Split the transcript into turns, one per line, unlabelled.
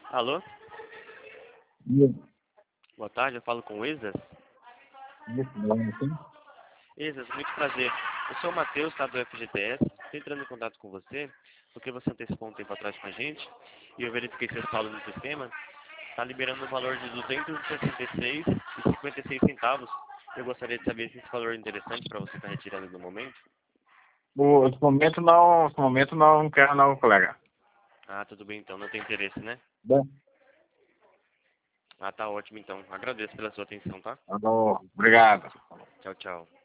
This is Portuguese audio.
Alô?
Isso,
Boa tarde, eu falo com o Isas.
sim.
Isas, muito prazer. Eu sou o Matheus, tá, do FGTS. Estou entrando em contato com você, porque você antecipou um tempo atrás com a gente, e eu verifiquei seu saldo no sistema. Está liberando o valor de R$ 266,56. Eu gostaria de saber se esse valor é interessante para você estar retirando no momento.
Nesse momento não quero não, colega.
Ah, tudo bem então, não tem interesse, né?
Bom,
Ah, tá ótimo então. Agradeço pela sua atenção, tá?
alô, obrigado.
Tchau, tchau.